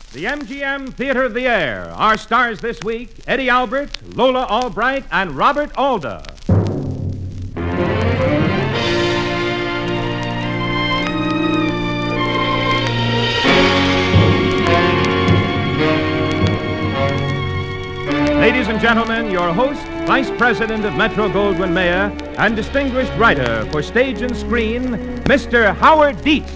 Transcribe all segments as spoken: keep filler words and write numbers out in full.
The M G M Theater of the Air. Our stars this week, Eddie Albert, Lola Albright, and Robert Alda. Ladies and gentlemen, your host, Vice President of Metro-Goldwyn-Mayer, and distinguished writer for stage and screen, Mister Howard Dietz.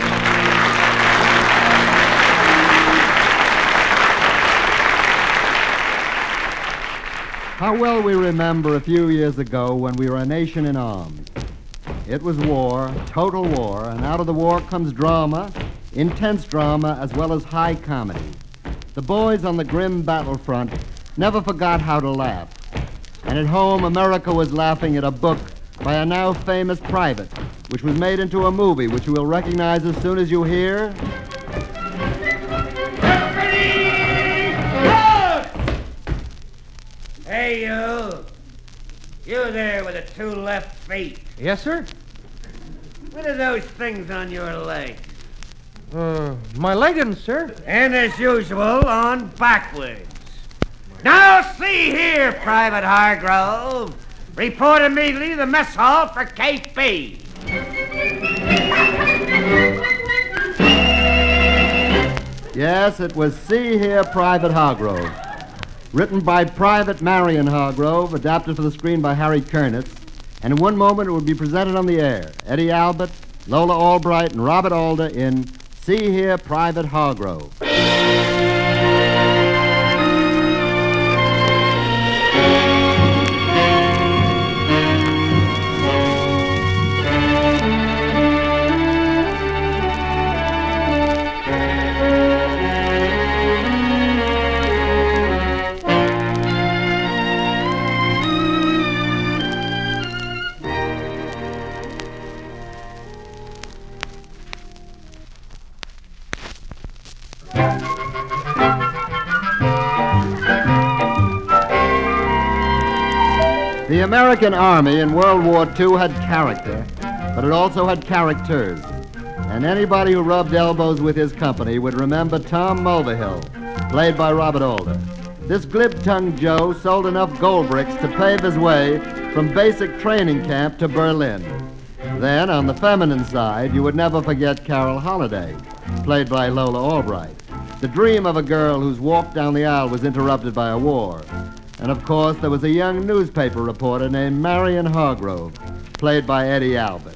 How well we remember a few years ago when we were a nation in arms. It was war, total war, and out of the war comes drama, intense drama, as well as high comedy. The boys on the grim battlefront never forgot how to laugh. And at home, America was laughing at a book by a now famous private, which was made into a movie, which you will recognize as soon as you hear... Hey, you. You there with the two left feet. Yes, sir? What are those things on your legs? Uh, my leggings, sir. And as usual, on backwards. Now, see here, Private Hargrove. Report immediately to the mess hall for K P. Yes, it was See Here, Private Hargrove. Written by Private Marion Hargrove, adapted for the screen by Harry Kernitz, and in one moment it would be presented on the air. Eddie Albert, Lola Albright, and Robert Alda in See Here, Private Hargrove. The American Army in World War Two had character, but it also had characters. And anybody who rubbed elbows with his company would remember Tom Mulvihill, played by Robert Alda. This glib-tongued Joe sold enough gold bricks to pave his way from basic training camp to Berlin. Then, on the feminine side, you would never forget Carol Holliday, played by Lola Albright. The dream of a girl whose walk down the aisle was interrupted by a war. And, of course, there was a young newspaper reporter named Marion Hargrove, played by Eddie Albert.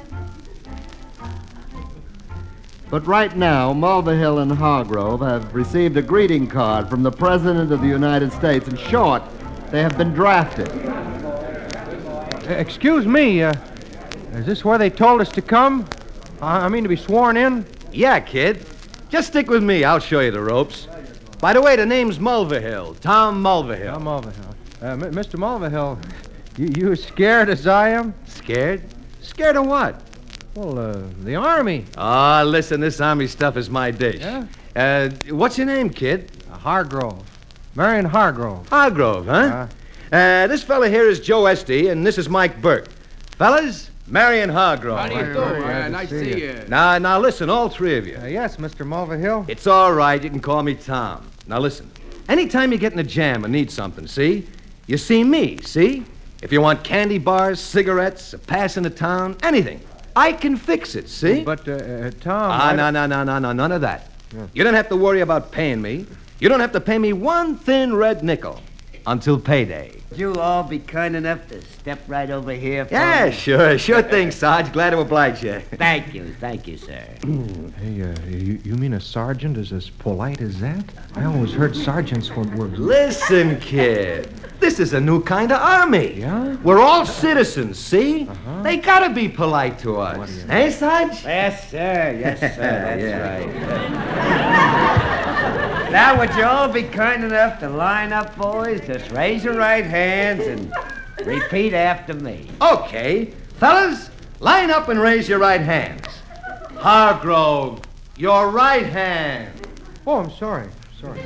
But right now, Mulvihill and Hargrove have received a greeting card from the President of the United States. In short, they have been drafted. Uh, excuse me, uh, is this where they told us to come? I, I mean to be sworn in? Yeah, kid. Just stick with me. I'll show you the ropes. By the way, the name's Mulvihill. Tom Mulvihill. Tom Mulvihill. Uh, M- Mister Mulvihill, you, you as scared as I am? Scared? Scared of what? Well, uh, the Army. Ah, listen, this Army stuff is my dish. Yeah? Uh, what's your name, kid? Uh, Hargrove. Marion Hargrove. Hargrove, huh? Uh, uh, this fella here is Joe Esty, and this is Mike Burke. Fellas, Marion Hargrove. How do you do? Uh, nice to see you. Now, now listen, all three of you. Uh, yes, Mister Mulvihill. It's all right. You can call me Tom. Now, listen. Anytime you get in a jam and need something, see? You see me, see? If you want candy bars, cigarettes, a pass into town, anything, I can fix it, see? But, uh, uh, Tom... Ah, I no, don't- no, no, no, no, none of that. Yeah. You don't have to worry about paying me. You don't have to pay me one thin red nickel until payday. Would you all be kind enough to step right over here for Yeah, me? sure. Sure thing, Sarge. Glad to oblige you. Thank you, thank you, sir. Hey, uh, you, you mean a sergeant is as polite as that? I always heard sergeants were... were... Listen, kid. This is a new kind of army. Yeah? We're all citizens, see? Uh-huh. They gotta be polite to us. Eh, Sarge? Yes, sir, yes, sir, that's Yeah. right. Now, would you all be kind enough to line up, boys? Just raise your right hands and repeat after me. Okay. Fellas, line up and raise your right hands. Hargrove, your right hand. Oh, I'm sorry. Sorry.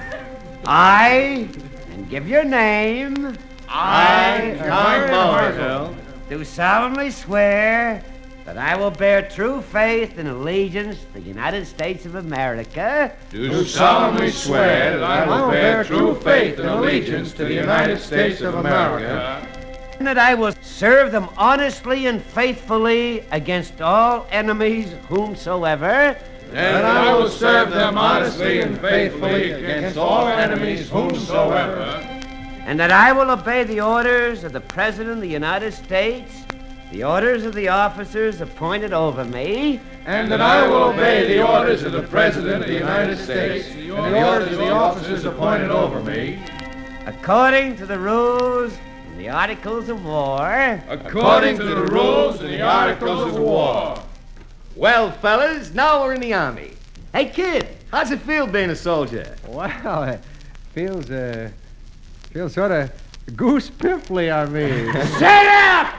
I, and give your name. I, Tom Mulvihill, Do solemnly swear that I will bear true faith and allegiance to the United States of America, do solemnly swear that I will bear true faith and allegiance to the United States of America, and that I will serve them honestly and faithfully against all enemies whomsoever, and I will serve them honestly and faithfully against all enemies whomsoever, and that I will obey the orders of the President of the United States, the orders of the officers appointed over me, and that I will obey the orders of the President of the United States and the orders of the officers appointed over me, according to the rules and the Articles of War, according to the rules and the Articles of War. Well, fellas, now we're in the Army. Hey, kid, how's it feel being a soldier? Wow, it feels, uh, feels sort of goose pimply on me. Shut up!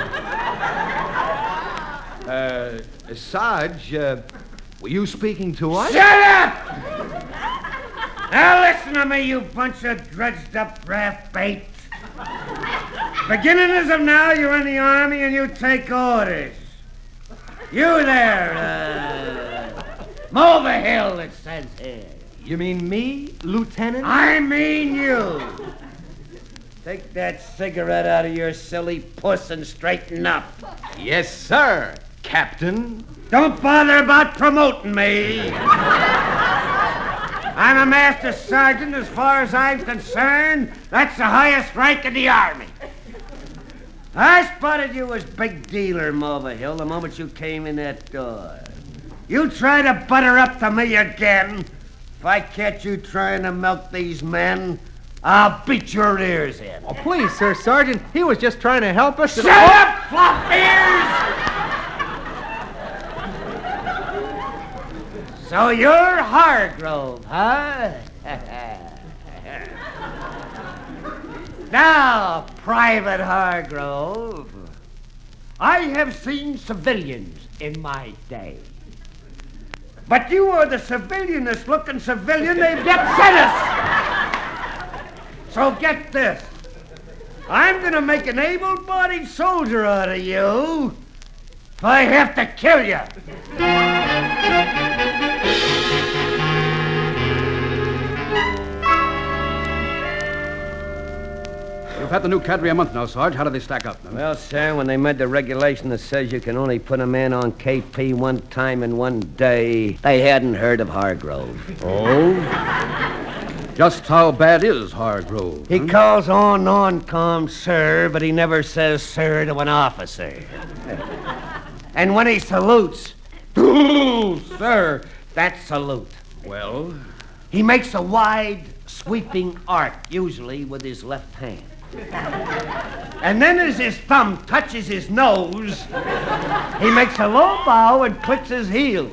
Uh, Sarge, uh, were you speaking to us? Shut up! Now listen to me, you bunch of dredged-up draft baits. Beginning as of now, you're in the Army and you take orders. You there, uh, Mulvihill, it says here. You mean me, Lieutenant? I mean you. Take that cigarette out of your silly puss and straighten up. Yes, sir, Captain. Don't bother about promoting me. I'm a master sergeant. As far as I'm concerned, that's the highest rank in the Army. I spotted you as big dealer, Mulvihill, the moment you came in that door. You try to butter up to me again. If I catch you trying to milk these men, I'll beat your ears in. Oh, please, sir, Sergeant. He was just trying to help us. Shut up, flop ears! So you're Hargrove, huh? Now, Private Hargrove, I have seen civilians in my day. But you are the civilianest looking civilian they've yet sent us. So get this. I'm going to make an able-bodied soldier out of you if I have to kill you. You've had the new cadre a month now, Sarge. How do they stack up? Well, sir, when they made the regulation that says you can only put a man on K P one time in one day, they hadn't heard of Hargrove. Oh? Just how bad is Hargrove? He huh? calls on non-com sir, but he never says sir to an officer. And when he salutes, sir, that's salute. Well? He makes a wide, sweeping arc, usually with his left hand. And then as his thumb touches his nose, he makes a low bow and clicks his heel.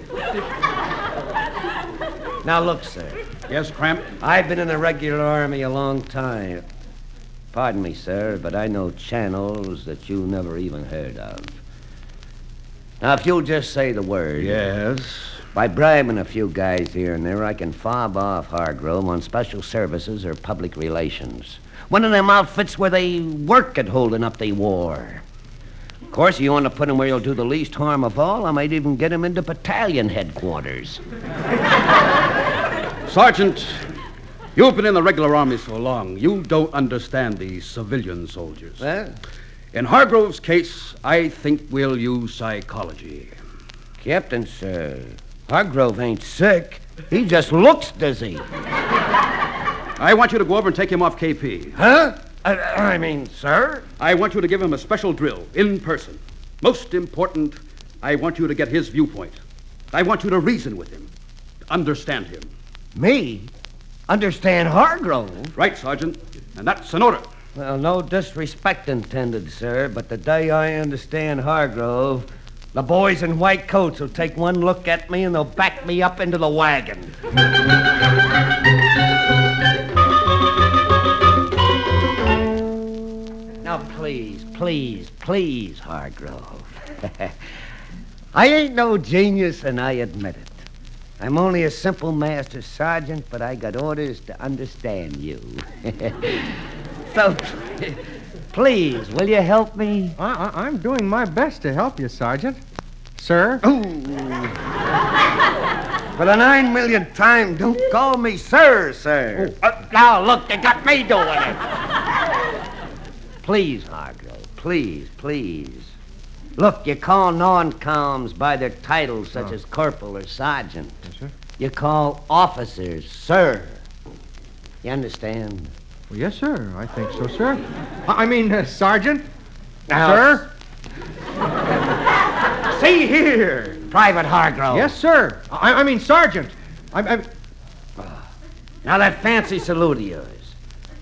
Now look, sir. Yes, Cramp? I've been in the regular Army a long time. Pardon me, sir, but I know channels that you never even heard of. Now, if you'll just say the word. Yes? By bribing a few guys here and there, I can fob off Hargrove on special services or public relations. One of them outfits where they work at holding up the war. Of course, you want to put him where he'll do the least harm of all. I might even get him into battalion headquarters. Sergeant, you've been in the regular Army so long, you don't understand the civilian soldiers. Well? In Hargrove's case, I think we'll use psychology. Captain, sir, Hargrove ain't sick. He just looks dizzy. I want you to go over and take him off K P. Huh? I, I mean, sir? I want you to give him a special drill, in person. Most important, I want you to get his viewpoint. I want you to reason with him, understand him. Me? Understand Hargrove? Right, Sergeant, and that's an order. Well, no disrespect intended, sir, but the day I understand Hargrove, the boys in white coats will take one look at me and they'll back me up into the wagon. Now, please, please, please, Hargrove. I ain't no genius, and I admit it. I'm only a simple master sergeant, but I got orders to understand you. So, please, will you help me? I, I, I'm doing my best to help you, Sergeant. Sir? Ooh. For the nine millionth time, don't call me sir, sir. Uh, now, look, they got me doing it. Please, Hargrove, please, please. Look, you call non-coms by their titles such Oh. as corporal or sergeant. Yes, sir. You call officers sir. You understand? Well, yes, sir. I think so, sir. I I mean, uh, Sergeant? Now, Sir? See here, Private Hargrove. Yes, sir. I, I mean, Sergeant. I, I... Now, that fancy salute of yours.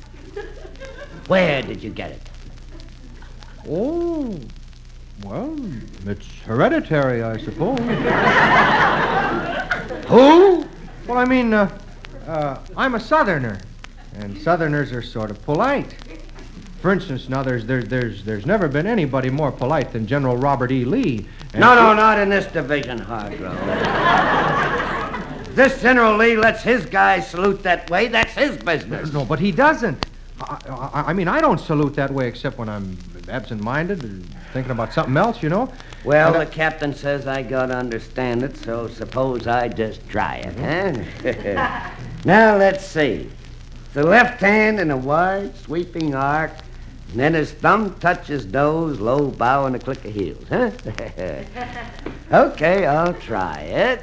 Where did you get it? Oh, well, it's hereditary, I suppose. Who? Well, I mean, uh, uh, I'm a Southerner, and Southerners are sort of polite. For instance, now there's there's there's there's never been anybody more polite than General Robert E. Lee. And No, no, not in this division, Hargrove. This General Lee lets his guys salute that way. That's his business. No, but he doesn't. I, I, I mean, I don't salute that way except when I'm absent-minded or thinking about something else, you know. Well, And the captain says I gotta understand it, so suppose I just try it, huh? Now, let's see. The left hand in a wide, sweeping arc, and then his thumb touches nose, low bow, and a click of heels, huh? Okay, I'll try it.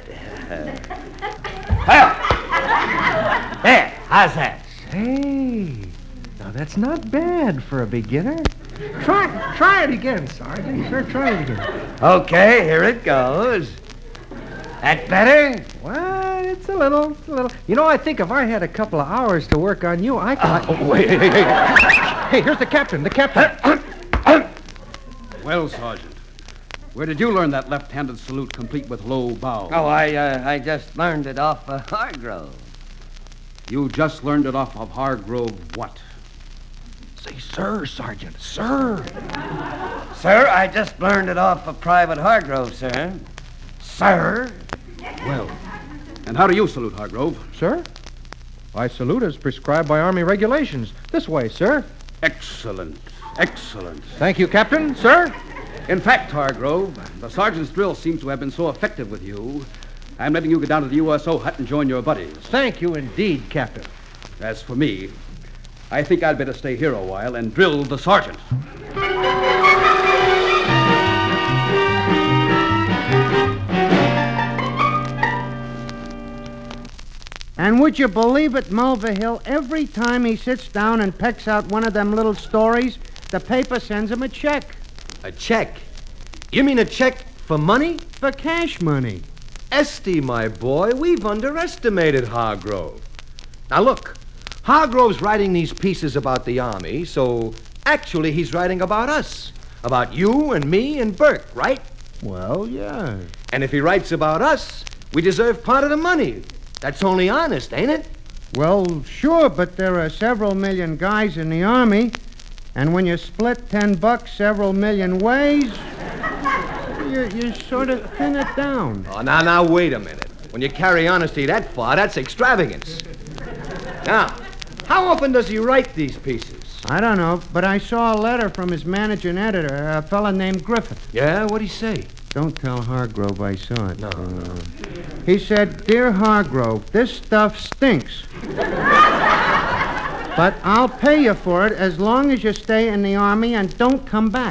Well, there, how's that? Hey, now that's not bad for a beginner. Try, try it again, Sergeant. Sure, try it again. Okay, here it goes. That better? Well, it's a little, it's a little. You know, I think if I had a couple of hours to work on you, I could. Oh, wait, hey, hey, hey. Hey, here's the captain. The captain. Well, Sergeant, where did you learn that left-handed salute complete with low bow? Oh, I uh, I just learned it off uh, Hargrove. You just learned it off of Hargrove what? Say, sir, Sergeant, sir. Sir, I just learned it off of Private Hargrove, sir. Sir? Well, and how do you salute, Hargrove? Sir? I salute as prescribed by Army regulations. This way, sir. Excellent, excellent. Thank you, Captain. Sir? In fact, Hargrove, the sergeant's drill seems to have been so effective with you, I'm letting you get down to the U S O hut and join your buddies. Thank you indeed, Captain. As for me, I think I'd better stay here a while and drill the sergeant. And would you believe it, Mulvihill, every time he sits down and pecks out one of them little stories, the paper sends him a check. A check? You mean a check for money? For cash money. Esty, my boy, we've underestimated Hargrove. Now look, Hargrove's writing these pieces about the Army, so actually he's writing about us. About you and me and Burke, right? Well, yeah. And if he writes about us, we deserve part of the money. That's only honest, ain't it? Well, sure, but there are several million guys in the Army, and when you split ten bucks several million ways, you, you sort of thin it down. Oh, now, now, wait a minute. When you carry honesty that far, that's extravagance. Now, how often does he write these pieces? I don't know, but I saw a letter from his managing editor, a fella named Griffith. Yeah, what'd he say? Don't tell Hargrove I saw it. No. Uh, he said, Dear Hargrove, this stuff stinks. But I'll pay you for it as long as you stay in the Army and don't come back.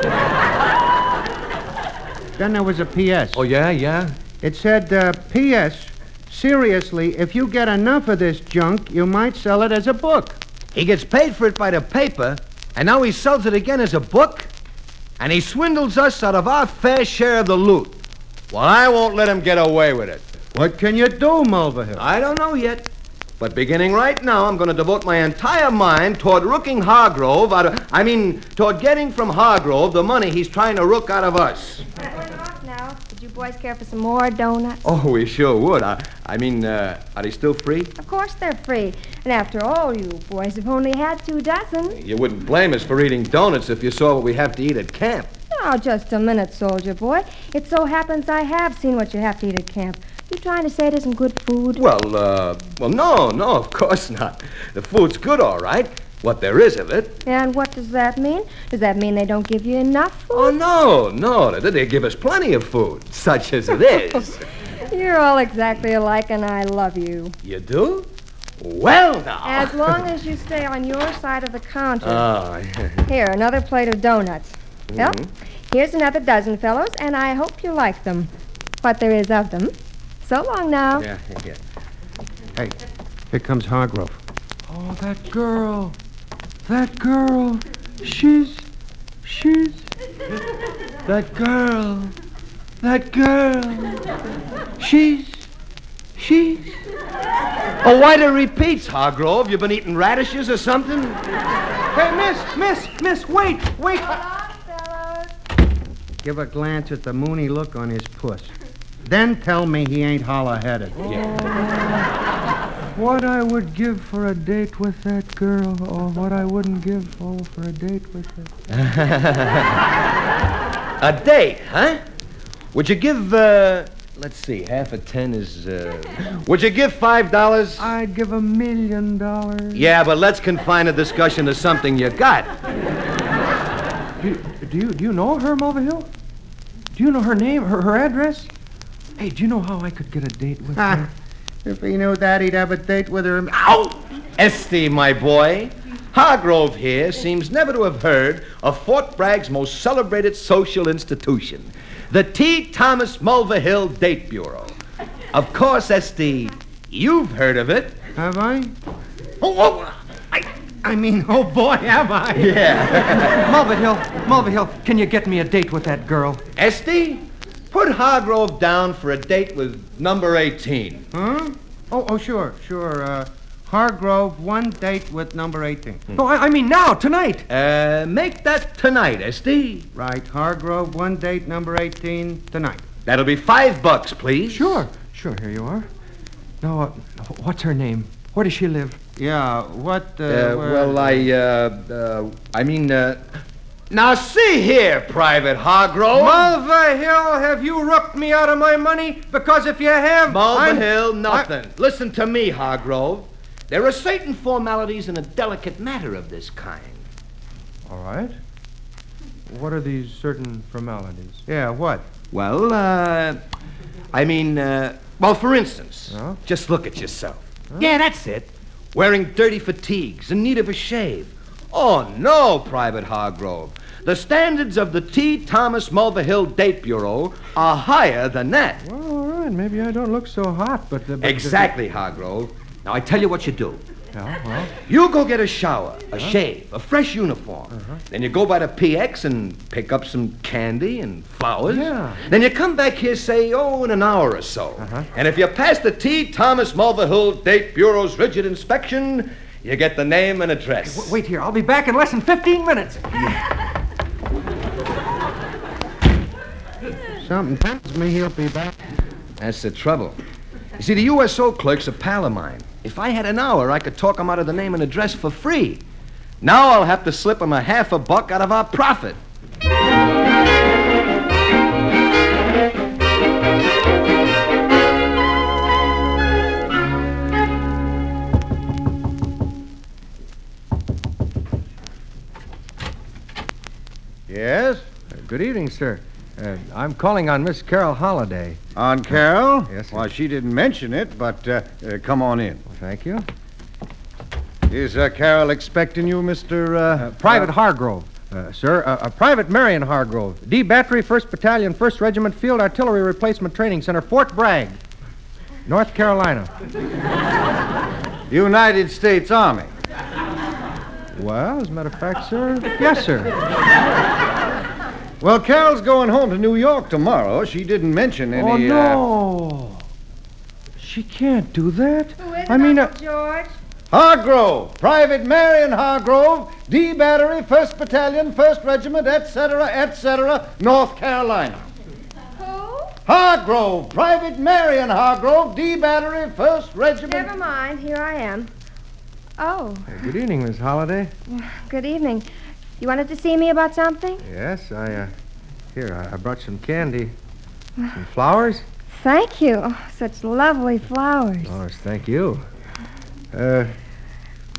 Then there was a P S. Oh, yeah, yeah? It said, uh, P S, seriously, if you get enough of this junk, you might sell it as a book. He gets paid for it by the paper, and now he sells it again as a book? And he swindles us out of our fair share of the loot. Well, I won't let him get away with it. What can you do, Mulvihill? I don't know yet. But beginning right now, I'm going to devote my entire mind toward rooking Hargrove out of... I mean, toward getting from Hargrove the money he's trying to rook out of us. We're off now. Would you boys care for some more donuts? Oh, we sure would. I, I mean, uh, are they still free? Of course they're free. And after all, you boys have only had two dozen. You wouldn't blame us for eating donuts if you saw what we have to eat at camp. Now, just a minute, soldier boy. It so happens I have seen what you have to eat at camp. You trying to say it isn't good food? Well, uh, well, no, no, of course not. The food's good, all right. what there is of it. And what does that mean? Does that mean they don't give you enough food? Oh, no, no. They, they give us plenty of food, such as it is. You're all exactly alike, and I love you. You do? Well, now. As long as you stay on your side of the counter. Oh, Here, another plate of donuts. Mhm. Well, here's another dozen, fellows, and I hope you like them. What there is of them. So long now. yeah, yeah. Hey, here comes Hargrove. Oh, that girl. That girl. She's. She's. That girl. That girl. She's. She's. Oh, why the repeats, Hargrove? You been eating radishes or something? Hey, miss, miss, miss, wait, wait. Give a glance at the moony look on his puss. Then tell me he ain't hollow-headed. What I would give for a date with that girl. Oh, what I wouldn't give, oh, for a date with her. A date, huh? Would you give, uh, let's see, half a ten is, uh, would you give five dollars? I'd give a million dollars. Yeah, but let's confine the discussion to something you got. Do, do you do you know her, Mulvihill? Do you know her name, her, her address? Hey, do you know how I could get a date with her? If he knew that, he'd have a date with her. Ow! Esty, my boy. Hargrove here seems never to have heard of Fort Bragg's most celebrated social institution, the T. Thomas Mulvihill Date Bureau. Of course, Esty, you've heard of it. Have I? Oh, oh, I... I mean, oh boy, have I. Yeah. Mulvihill, Mulvihill, can you get me a date with that girl? Esty, put Hargrove down for a date with number eighteen. Huh? Oh, oh, sure, sure. Uh, Hargrove, one date with number eighteen. No, I, I mean now, tonight. Uh, make that tonight, Esty. Right, Hargrove, one date, number eighteen, tonight. That'll be five bucks, please. Sure, sure, here you are. Now, uh, what's her name? Where does she live? Yeah, what, uh... Uh, where- well, I, uh, uh, I mean, uh... Now, see here, Private Hargrove. Mulvihill, have you rooked me out of my money? Because if you have... Mulvihill, I'm- nothing. Listen to me, Hargrove. There are certain formalities in a delicate matter of this kind. All right. What are these certain formalities? Yeah, what? Well, uh... I mean, uh... Well, for instance, Yeah? just look at yourself. Yeah, that's it. Wearing dirty fatigues, in need of a shave. Oh, no, Private Hargrove. The standards of the T. Thomas Mulvihill Date Bureau are higher than that. Well, all right. Maybe I don't look so hot, but... Uh, but Exactly, Hargrove. Now, I tell you what you do. Yeah, well... You go get a shower, a shave, a fresh uniform. Then you go by the P X and pick up some candy and flowers. Yeah. Then you come back here, say, oh, in an hour or so. Uh-huh. And if you pass the T. Thomas Mulvihill Date Bureau's rigid inspection, you get the name and address. W- wait here. I'll be back in less than fifteen minutes. Something tells me he'll be back. That's the trouble. You see, the U S O clerk's a pal of mine. If I had an hour, I could talk him out of the name and address for free. Now I'll have to slip him a half a buck out of our profit. Yes? Uh, good evening, sir. Uh, I'm calling on Miss Carol Holliday. On Carol? Yes, sir. Well, she didn't mention it, but uh, uh, come on in. Well, thank you. Is uh, Carol expecting you, Mister Uh, Uh, Private Hargrove. Uh, sir, uh, uh, Private Marion Hargrove, D Battery, first Battalion, first Regiment, Field Artillery Replacement Training Center, Fort Bragg, North Carolina. United States Army. Well, as a matter of fact, sir, yes, sir. Well, Carol's going home to New York tomorrow. She didn't mention any... Oh, Uh, no. She can't do that. Who is it, I mean, uh, Uncle George? Hargrove, Private Marion Hargrove, D Battery, first Battalion, first Regiment, et cetera, et cetera, North Carolina. Who? Hargrove, Private Marion Hargrove, D Battery, first Regiment. Never mind. Here I am. Oh, uh, good evening, Miss Holliday. good evening. You wanted to see me about something? Yes, I, uh, here, I, I brought some candy. Some flowers? Thank you. Oh, such lovely flowers. Oh, thank you. Uh,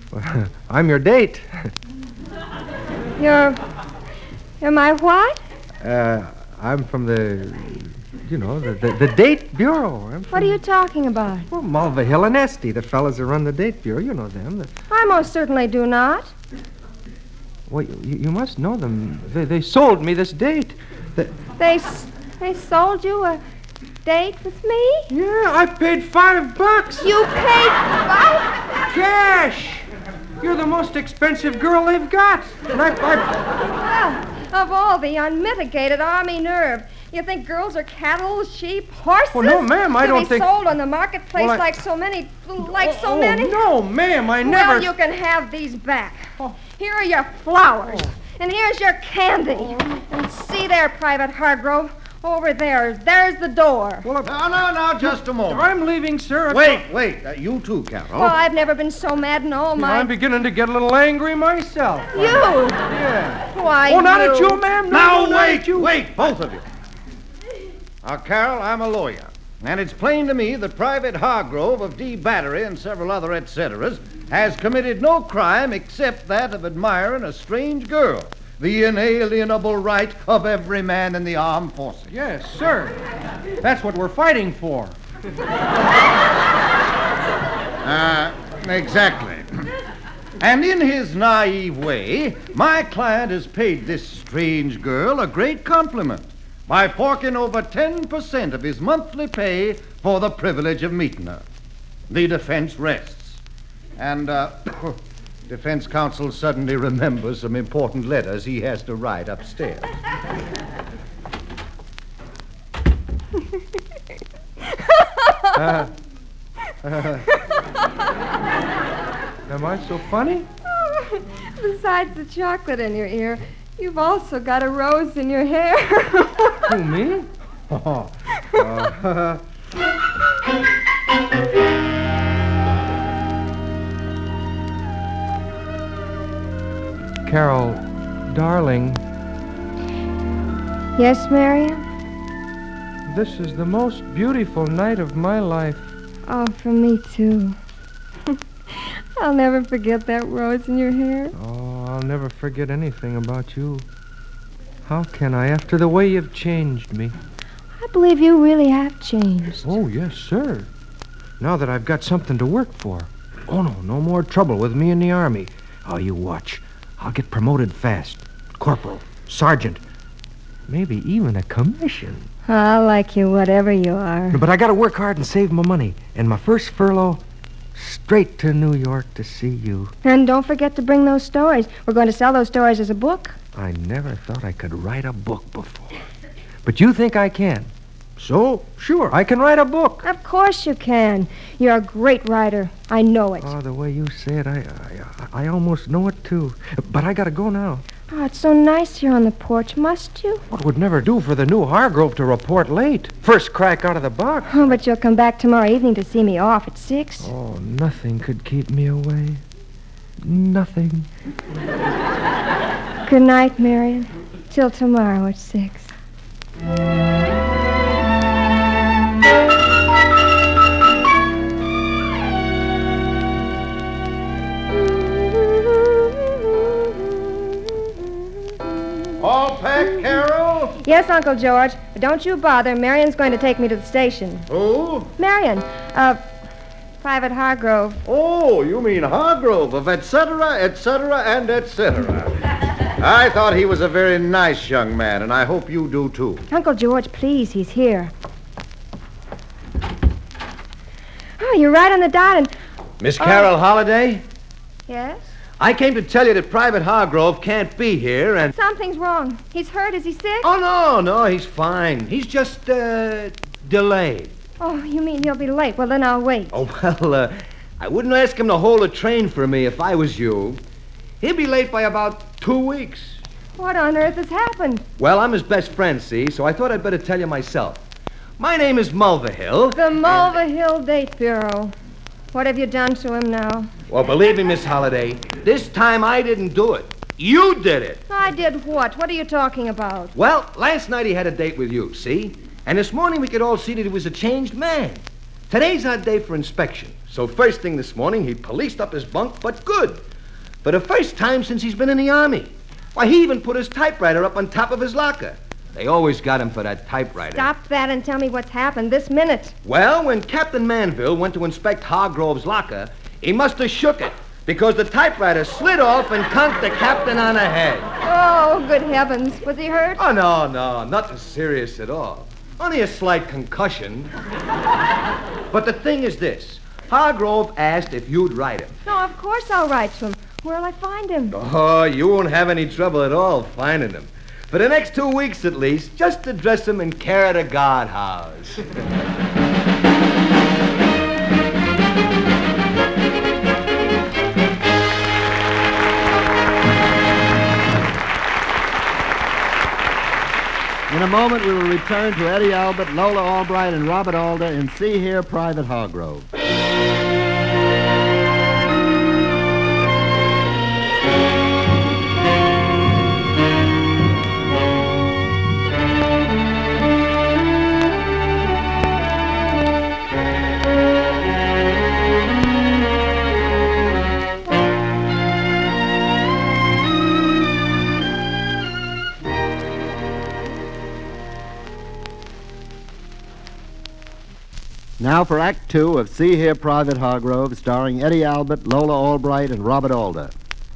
I'm your date. You're... You're my what? Uh, I'm from the, you know, the, the, the date bureau. I'm What are you talking about? Well, Mulvihill and Esty, the fellas that run the date bureau. You know them. The... I most certainly do not. Well, you, you must know them. They, they sold me this date. The... They, s- they sold you a date with me? Yeah, I paid five bucks. You paid five? Cash. You're the most expensive girl they've got. And I, I... Well, of all the unmitigated Army nerve. You think girls are cattle, sheep, horses? Oh, no, ma'am, I to don't be think... sold on the marketplace Well, I- like so many... Like so oh, many? no, ma'am, I never... Well, you can have these back. Here are your flowers. And here's your candy. And see there, Private Hargrove. Over there. There's the door. Well, no, no, no, just a moment. I'm leaving, sir. Wait, wait. Uh, you too, Carol. Oh, I've never been so mad in all You know, my... I'm beginning to get a little angry myself. You? Yeah. Why, Oh, not you... at you, ma'am. No, Now, no, not wait, at you. wait, both of you. Now, Carol, I'm a lawyer, and it's plain to me that Private Hargrove of D Battery and several other et ceteras has committed no crime except that of admiring a strange girl, the inalienable right of every man in the armed forces. Yes, sir. That's what we're fighting for. Uh, exactly. And in his naive way, my client has paid this strange girl a great compliment by forking over ten percent of his monthly pay for the privilege of meeting her. The defense rests. And, uh, defense counsel suddenly remembers some important letters he has to write upstairs. uh, uh, am I so funny? Besides the chocolate in your ear, you've also got a rose in your hair. Who, me? Oh, uh, Carol, darling, Yes, Marion? this is the most beautiful night of my life. Oh, for me, too. I'll never forget that rose in your hair. Oh, I'll never forget anything about you. How can I, after the way you've changed me? I believe you really have changed. Oh, yes, sir. Now that I've got something to work for. Oh, no, no more trouble with me in the Army. Oh, you watch. I'll get promoted fast. Corporal, sergeant, maybe even a commission. I'll like you whatever you are. But I gotta work hard and save my money. And my first furlough, straight to New York to see you. And don't forget to bring those stories. We're going to sell those stories as a book. I never thought I could write a book before. But you think I can. So, sure, I can write a book. Of course you can. You're a great writer. I know it. Oh, the way you say it, I, I, I almost know it, too. But I gotta go now. Oh, it's so nice here on the porch, must you? What would never do for the new Hargrove to report late? First crack out of the box. Oh, but you'll come back tomorrow evening to see me off at six. Oh, nothing could keep me away. Nothing. Good night, Marion. Till tomorrow at six. All packed, Carol? Yes, Uncle George. But don't you bother. Marion's going to take me to the station. Who? Marion, uh, Private Hargrove. Oh, you mean Hargrove of et cetera, et cetera, and et cetera. I thought he was a very nice young man, and I hope you do, too. Uncle George, please, he's here. Oh, you're right on the dot, and... Miss Carol Holliday? Yes? I came to tell you that Private Hargrove can't be here, and... Something's wrong. He's hurt. Is he sick? Oh, no, no, he's fine. He's just, uh, delayed. Oh, you mean he'll be late? Well, then I'll wait. Oh, well, uh, I wouldn't ask him to hold a train for me if I was you. He'll be late by about two weeks. What on earth has happened? Well, I'm his best friend, see, so I thought I'd better tell you myself. My name is Mulvihill. The Mulvihill Date Bureau. What have you done to him now? Well, believe me, Miss Holliday, this time I didn't do it. You did it. I did what? What are you talking about? Well, last night he had a date with you, see? And this morning we could all see that he was a changed man. Today's our day for inspection. So first thing this morning, he policed up his bunk, but good. For the first time since he's been in the Army. Why, he even put his typewriter up on top of his locker. They always got him for that typewriter. Stop that and tell me what's happened this minute. Well, when Captain Manville went to inspect Hargrove's locker, he must have shook it, because the typewriter slid off and conked the captain on the head. Oh, good heavens. Was he hurt? Oh, no, no, nothing serious at all. Only a slight concussion. But the thing is this. Hargrove asked if you'd write him. No, of course I'll write to him. Where'll I find him? Oh, you won't have any trouble at all finding him. For the next two weeks at least, just address him in care of the guardhouse. In a moment, we will return to Eddie Albert, Lola Albright, and Robert Alder in See Here, Private Hargrove. Now for Act Two of See Here, Private Hargrove, starring Eddie Albert, Lola Albright, and Robert Alder.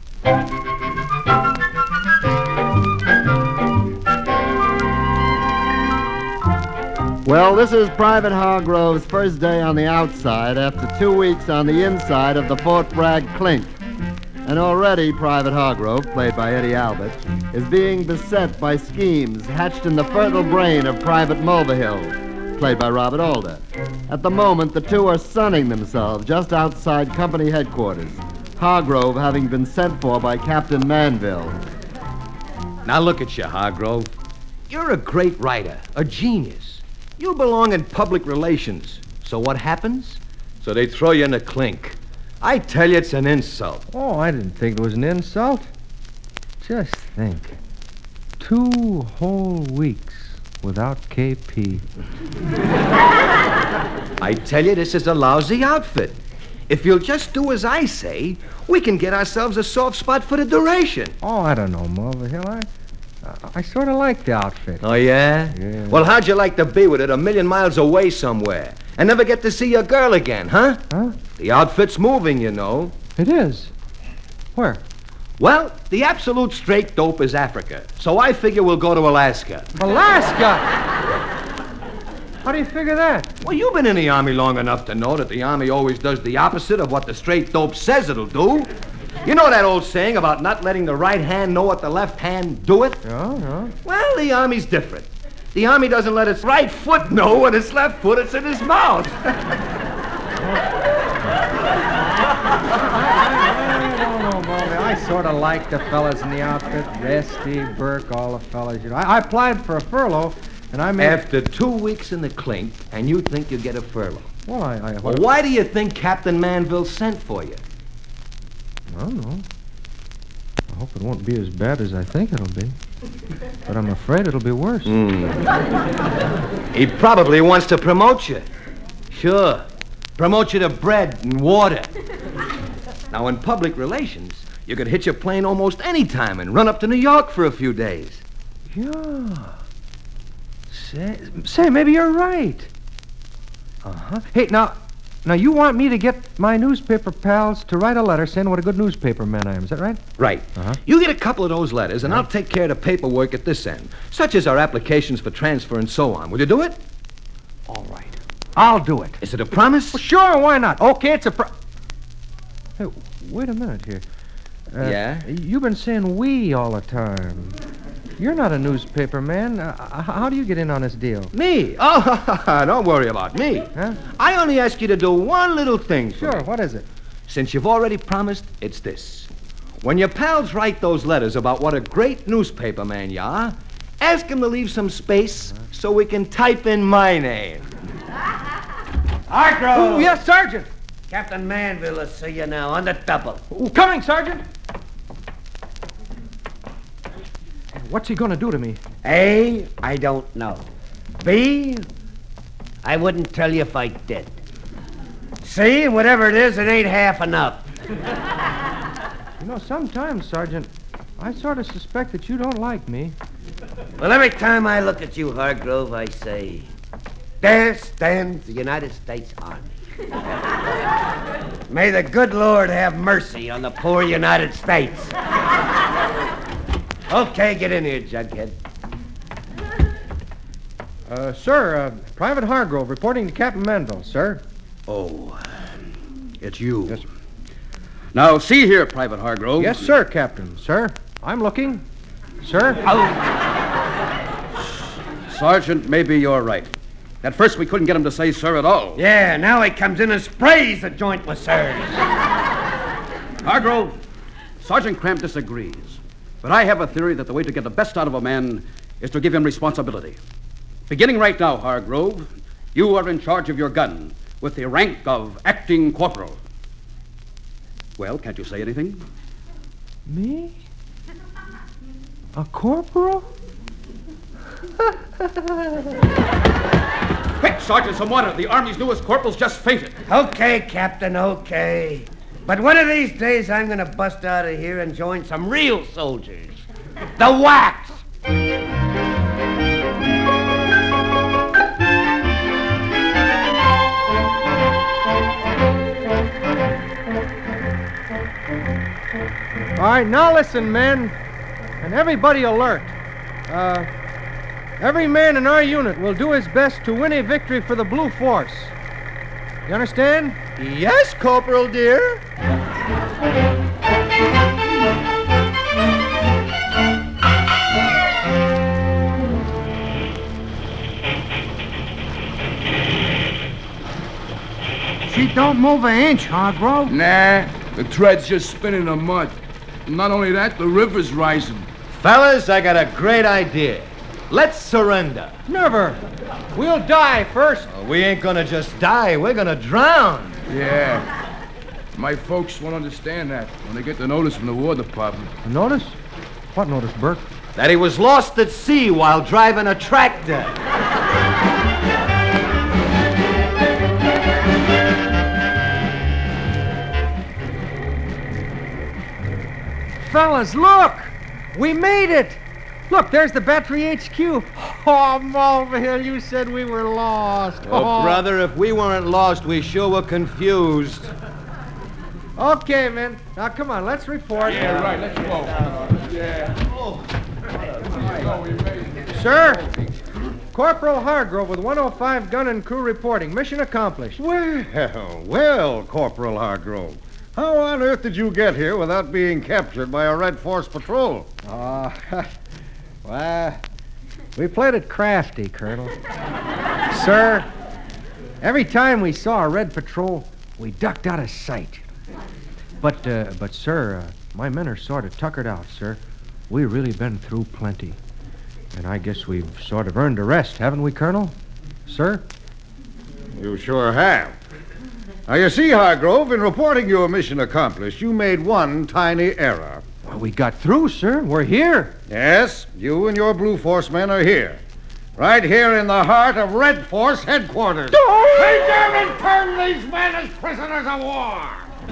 Well, this is Private Hargrove's first day on the outside after two weeks on the inside of the Fort Bragg clink. And already Private Hargrove, played by Eddie Albert, is being beset by schemes hatched in the fertile brain of Private Mulvihill, played by Robert Alder. At the moment, the two are sunning themselves just outside company headquarters, Hargrove having been sent for by Captain Manville. Now look at you, Hargrove. You're a great writer, a genius. You belong in public relations. So what happens? So they throw you in the clink. I tell you, it's an insult. Oh, I didn't think it was an insult. Just think. Two whole weeks without K P. I tell you, this is a lousy outfit. If you'll just do as I say, we can get ourselves a soft spot for the duration. Oh, I don't know, Mulvihill. I, I sort of like the outfit. Oh, yeah? Yeah. Well, how'd you like to be with it a million miles away somewhere and never get to see your girl again, huh? Huh? The outfit's moving, you know. It is. Where? Well, the absolute straight dope is Africa, so I figure we'll go to Alaska. Alaska? How do you figure that? Well, you've been in the Army long enough to know that the Army always does the opposite of what the straight dope says it'll do. You know that old saying about not letting the right hand know what the left hand doeth? Yeah, yeah. Well, the Army's different. The Army doesn't let its right foot know what its left foot is in his mouth. I sort of like the fellas in the outfit. Resty, Burke, all the fellas. You know, I, I applied for a furlough, and I made... After two weeks in the clink, and you think you get a furlough. Well, I... I well, why do you think Captain Manville sent for you? I don't know. I hope it won't be as bad as I think it'll be. But I'm afraid it'll be worse. Mm. He probably wants to promote you. Sure. Promote you to bread and water. Now, in public relations, you could hitch a plane almost any time and run up to New York for a few days. Yeah. Say, say maybe you're right. Uh-huh. Hey, now, now you want me to get my newspaper pals to write a letter saying what a good newspaper man I am. Is that right? Right. Uh-huh. You get a couple of those letters, and I'll take care of the paperwork at this end, such as our applications for transfer and so on. Will you do it? All right. I'll do it. Is it a promise? Well, sure, why not? Okay, it's a pro... Hey, wait a minute here. Uh, Yeah? You've been saying we all the time. You're not a newspaper man. Uh, how do you get in on this deal? Me? Oh, don't worry about me. Huh? I only ask you to do one little thing for Sure, me. what is it? Since you've already promised, it's this. When your pals write those letters about what a great newspaper man you are, ask them to leave some space so we can type in my name. Hargrove! Oh, yes, Sergeant. Captain Manville will see you now on the double. Oh, coming, Sergeant. What's he going to do to me? A, I don't know. B, I wouldn't tell you if I did. See, whatever it is, it ain't half enough. You know, sometimes, Sergeant, I sort of suspect that you don't like me. Well, every time I look at you, Hargrove, I say, there stands the United States Army. May the good Lord have mercy on the poor United States. Okay, get in here, Jughead. Uh, sir, uh, Private Hargrove reporting to Captain Manville, sir. Oh, it's you. Yes, sir. Now, see here, Private Hargrove. Yes, sir, Captain. Sir, I'm looking. Sir? Sergeant, maybe you're right. At first, we couldn't get him to say sir at all. Yeah, now he comes in and sprays the joint with sirs. Hargrove, Sergeant Cramp disagrees. But I have a theory that the way to get the best out of a man is to give him responsibility. Beginning right now, Hargrove, you are in charge of your gun with the rank of acting corporal. Well, can't you say anything? Me? A corporal? Quick, Sergeant, some water. The Army's newest corporal's just fainted. Okay, Captain, okay. But one of these days, I'm going to bust out of here and join some real soldiers. The Whacks! All right, now listen, men, and everybody alert. Uh, every man in our unit will do his best to win a victory for the Blue Force. You understand? Yes, Corporal dear. She don't move an inch, Hargrove. Nah, the thread's just spinning in the mud. Not only that, the river's rising. Fellas, I got a great idea. Let's surrender. Never. We'll die first. Oh, we ain't gonna just die. We're gonna drown. Yeah. My folks won't understand that when they get the notice from the War Department. A notice? What notice, Burke? That he was lost at sea while driving a tractor. Fellas, look! We made it! Look, there's the Battery H Q. Oh, Mulvihill, you said we were lost. Oh, brother, if we weren't lost, we sure were confused. Okay, men. Now, come on, let's report. Yeah, right, let's go. Yeah. Oh. We made it. Sir, Corporal Hargrove with one oh five Gun and Crew reporting. Mission accomplished. Well, well, Corporal Hargrove. How on earth did you get here without being captured by a Red Force patrol? Uh, well, we played it crafty, Colonel. Sir, every time we saw a Red patrol, we ducked out of sight. But, uh, but, sir, uh, my men are sort of tuckered out, sir. We've really been through plenty. And I guess we've sort of earned a rest, haven't we, Colonel? Sir? You sure have. Now, you see, Hargrove, in reporting your mission accomplished, you made one tiny error. Well, we got through, sir. We're here. Yes, you and your Blue Force men are here. Right here in the heart of Red Force headquarters. Take them and turn these men as prisoners of war!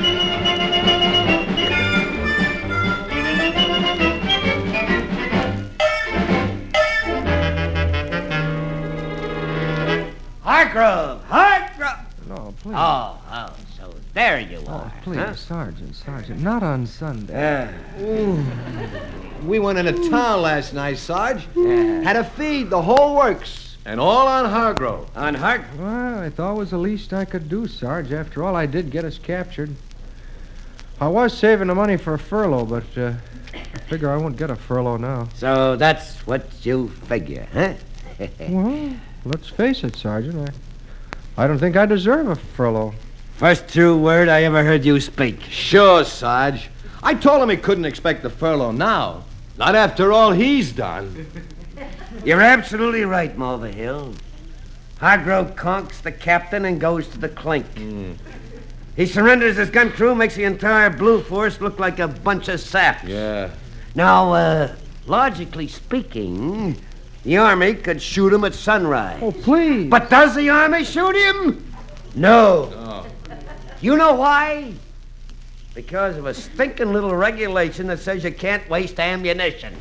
Hargrove! Hargrove! No, please. Oh, oh, so there you Oh, are. please, huh? Sergeant, Sergeant. Not on Sunday. Yeah. We went into town last night, Sarge. Yeah. Had a feed, the whole works. And all on Hargrove. On Hargrove? Well, I thought it was the least I could do, Sarge. After all, I did get us captured. I was saving the money for a furlough, but uh, I figure I won't get a furlough now. So that's what you figure, huh? Well, let's face it, Sergeant. I, I don't think I deserve a furlough. First true word I ever heard you speak. Sure, Sarge. I told him he couldn't expect the furlough now. Not after all he's done. You're absolutely right, Mulvihill. Hargrove conks the captain and goes to the clink. Mm. He surrenders his gun crew, makes the entire Blue Force look like a bunch of saps. Yeah. Now, uh, logically speaking, the Army could shoot him at sunrise. Oh, please. But does the Army shoot him? No. Oh. You know why? Because of a stinking little regulation that says you can't waste ammunition.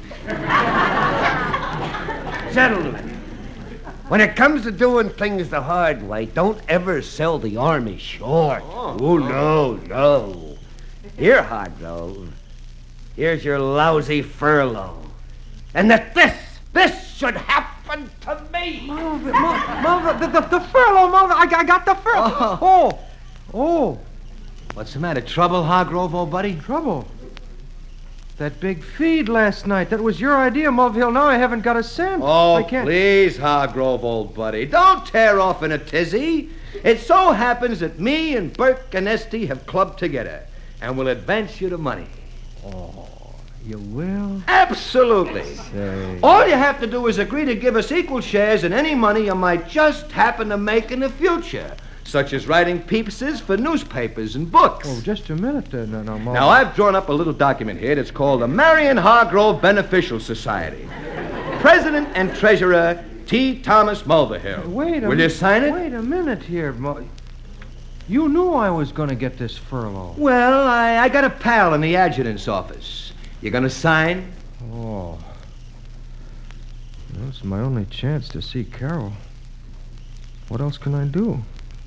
Gentlemen, when it comes to doing things the hard way, don't ever sell the Army short. Oh, oh no, no. Here, Hargrove, here's your lousy furlough. And that this, this should happen to me. Mulva, Mulva, Mulva, the, the, the furlough, Mulva, I, I got the furlough. Oh. oh, oh. What's the matter? Trouble, Hargrove, old buddy? Trouble? That big feed last night. That was your idea, Mulvihill. Now I haven't got a cent. Oh, I can't... please, Hargrove, old buddy. Don't tear off in a tizzy. It so happens that me and Burke and Esty have clubbed together, and we'll advance you the money. Oh, you will? Absolutely. Say. All you have to do is agree to give us equal shares in any money you might just happen to make in the future, such as writing pieces for newspapers and books. Oh, just a minute there. No, no, Mulva. Now, I've drawn up a little document here that's called the Marion Hargrove Beneficial Society. President and Treasurer T. Thomas Mulvihill. Wait a Will you sign it? Wait a minute here, Mul... You knew I was going to get this furlough. Well, I, I got a pal in the adjutant's office. You going to sign? Oh. Well, it's my only chance to see Carol. What else can I do?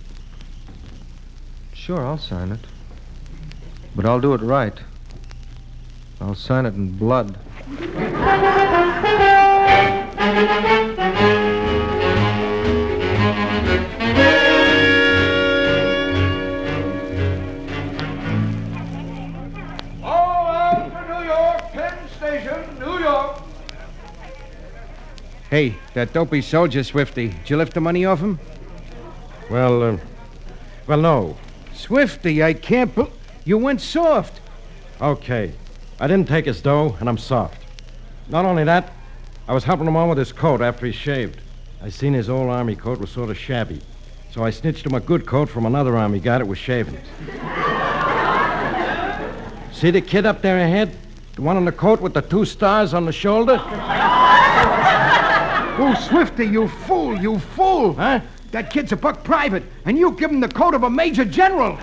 Sure, I'll sign it. But I'll do it right. I'll sign it in blood. All out for New York, Penn Station, New York. Hey, that dopey soldier, Swifty. Did you lift the money off him? Well, uh, well, no. Swifty, I can't bel... You went soft. Okay. I didn't take his dough, and I'm soft. Not only that, I was helping him on with his coat after he shaved. I seen his old Army coat was sort of shabby, so I snitched him a good coat from another Army guy that was shaving. See the kid up there ahead? The one in the coat with the two stars on the shoulder? Oh, Swifty, you fool, you fool. Huh? That kid's a buck private, and you give him the coat of a major general.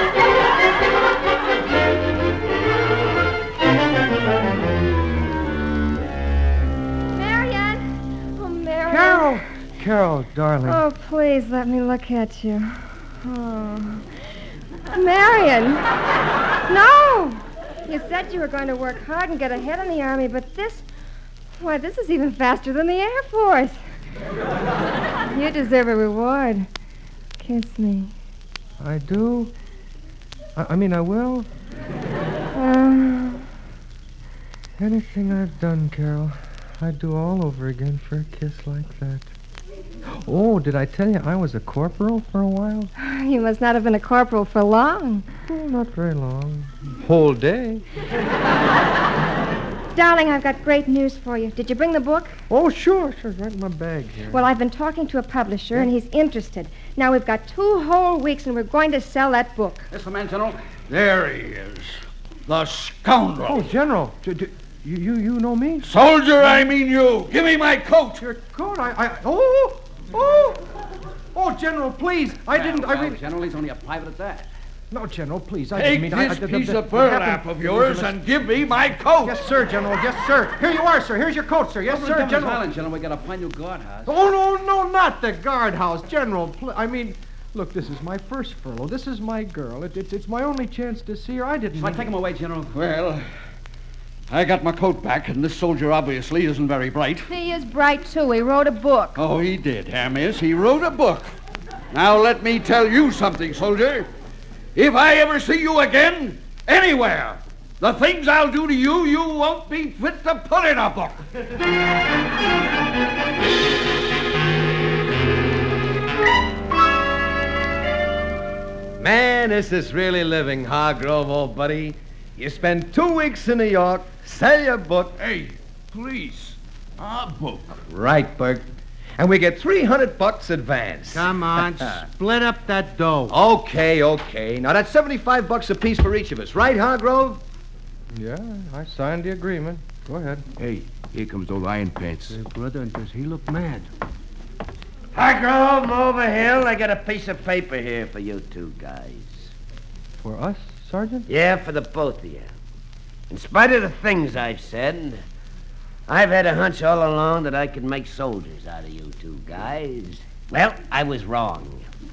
Marion! Oh, Marion. Carol! Carol, darling. Oh, please let me look at you. Oh. Marion! No! You said you were going to work hard and get ahead in the Army, but this... Why, this is even faster than the Air Force. You deserve a reward. Kiss me. I do? I, I mean, I will? Uh, Anything I've done, Carol, I'd do all over again for a kiss like that. Oh, did I tell you I was a corporal for a while? you must not have been a corporal for long. Oh, not very long. Whole day. Darling, I've got great news for you. Did you bring the book? Oh, sure, sure. Right in my bag here. Well, I've been talking to a publisher, and he's interested. Now, we've got two whole weeks, and we're going to sell that book. That's the man, General. There he is. The scoundrel. Oh, General. D- d- you, you, you know me? Soldier, I mean you. Give me my coat. Your coat? I... I oh! Oh! Oh, General, please. I Well, didn't... well, I really... General, he's only a private at that. No, General, please. I Take didn't mean... this I, I, piece the, the, of burlap happened- of it was yours a mis- and give me my coat. Yes, sir, General. Yes, sir. Here you are, sir. Here's your coat, sir. Yes, Over in sir, Devil's General. Island, General, we got a fine new guardhouse. Oh, no, no, not the guardhouse. General, pl- I mean... Look, this is my first furlough. This is my girl. It, it, it's my only chance to see her. I didn't... Shall I mean- take him away, General? Well, I got my coat back, and this soldier obviously isn't very bright. He is bright, too. He wrote a book. Oh, he did, Hermes. He wrote a book. Now let me tell you something, soldier. If I ever see you again, anywhere, the things I'll do to you, you won't be fit to put in a book. Man, this is really living, Hargrove, old buddy. You spend two weeks in New York, sell your book. Hey, please, a book. Right, Burke. And we get three hundred bucks advance. Come on, split up that dough. Okay, okay. Now, that's seventy-five bucks apiece for each of us, right, Hargrove? Yeah, I signed the agreement. Go ahead. Hey, here comes old Iron Pants. Hey, brother, does he look mad? Hargrove, Mulvihill, I got a piece of paper here for you two guys. For us, Sergeant? Yeah, for the both of you. In spite of the things I've said, I've had a hunch all along that I could make soldiers out of you two guys. Well, I was wrong.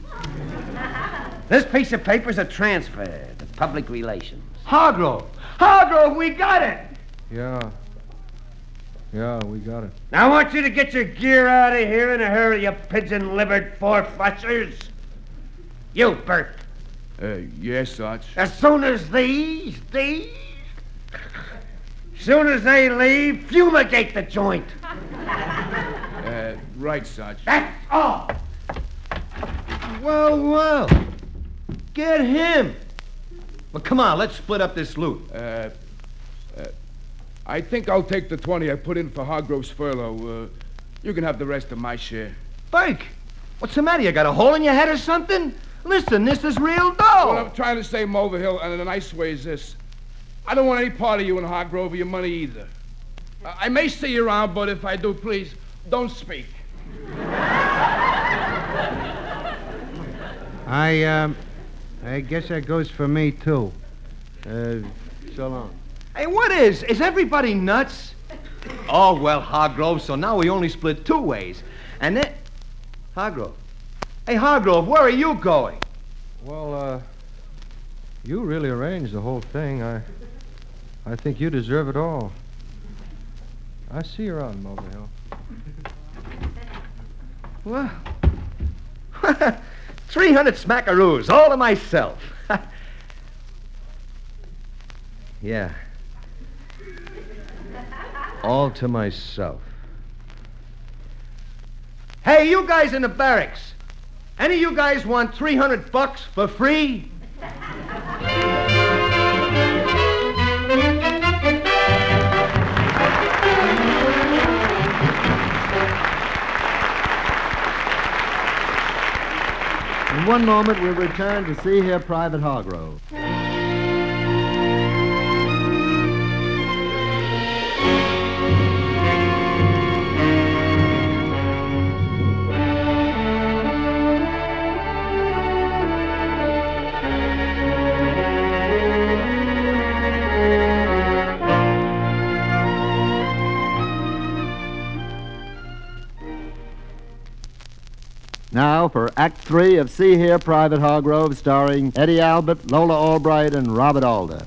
This piece of paper's a transfer to public relations. Hargrove! Hargrove, we got it! Yeah. Yeah, we got it. Now, I want you to get your gear out of here in a hurry, you pigeon-livered four-flushers. You, Bert. Uh, yes, Sarge. As soon as these, these, as soon as they leave, fumigate the joint. Uh, right, Sarge. That's all. Well, well. Get him. Well, come on, let's split up this loot. Uh, uh, I think I'll take the twenty I put in for Hargrove's furlough. Uh, you can have the rest of my share. Burke, what's the matter? You got a hole in your head or something? Listen, this is real dough. What I'm trying to say, Mulvihill, and in a nice way, is this. I don't want any part of you and Hargrove or your money either. Uh, I may see you around, but if I do, please, don't speak. I, um, I guess that goes for me, too. Uh, so long. Hey, what is? Is everybody nuts? Oh, well, Hargrove, so now we only split two ways. And then... Hargrove. Hey, Hargrove, where are you going? Well, uh, you really arranged the whole thing. I I think you deserve it all. I see you around, Mulvihill. Well, three hundred smackaroos, all to myself. Yeah. All to myself. Hey, you guys in the barracks. Any of you guys want three hundred bucks for free? In one moment, we'll return to see here Private Hargrove. Now for Act Three of See Here, Private Hargrove, starring Eddie Albert, Lola Albright, and Robert Alder.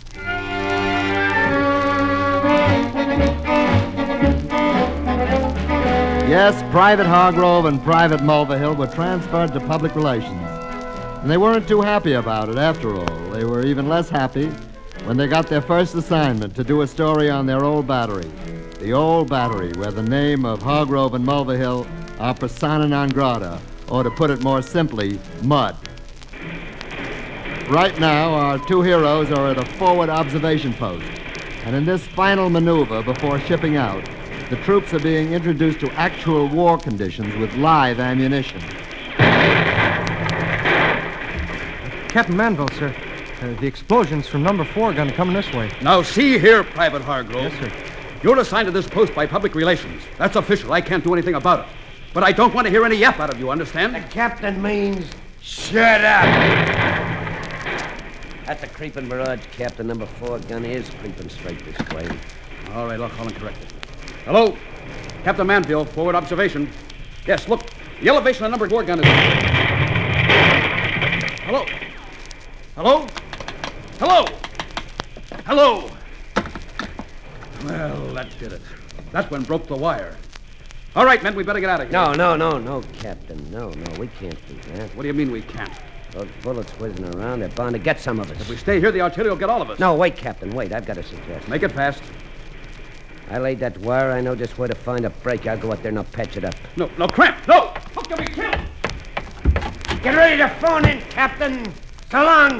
Yes, Private Hargrove and Private Mulvihill were transferred to public relations. And they weren't too happy about it, after all. They were even less happy when they got their first assignment to do a story on their old battery. The old battery, where the name of Hargrove and Mulvihill are persona non grata, or to put it more simply, mud. Right now, our two heroes are at a forward observation post, and in this final maneuver before shipping out, the troops are being introduced to actual war conditions with live ammunition. Captain Manville, sir. Uh, the explosions from number four gun coming this way. Now, see here, Private Hargrove. Yes, sir. You're assigned to this post by public relations. That's official. I can't do anything about it. But I don't want to hear any yap out of you, understand? The captain means shut up. That's a creeping barrage, Captain. Number four gun is creeping straight this way. All right, I'll call him correctly. Hello? Captain Manville, forward observation. Yes, look, the elevation of number four gun is... Hello? Hello? Hello? Hello? Well, that did it. That one broke the wire. All right, men, we better get out of here. No, no, no, no, Captain. No, no, we can't do that. What do you mean we can't? Those bullets whizzing around, they're bound to get some of us. If we stay here, the artillery will get all of us. No, wait, Captain, wait. I've got a suggestion. Make it fast. I laid that wire. I know just where to find a break. I'll go up there and I'll patch it up. No, no, Cramp, no! How can we kill? Get ready to phone in, Captain. So long.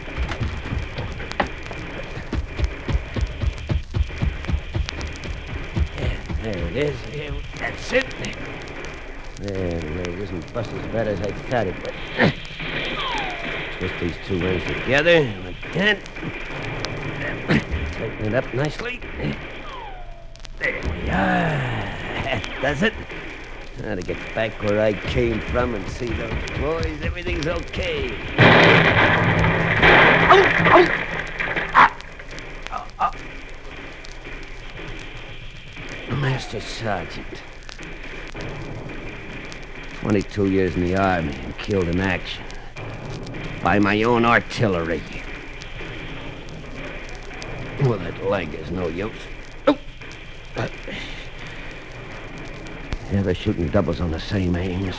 There it is. That's it. There, it isn't bust as bad as I thought it would. Twist these two ends together like that. Tighten it up nicely. There we are. That does it. Now to get back where I came from and see those boys, everything's okay. Master Sergeant. twenty-two years in the Army and killed in action. By my own artillery. Well, that leg is no use. Oh. Uh, yeah, they're shooting doubles on the same aims.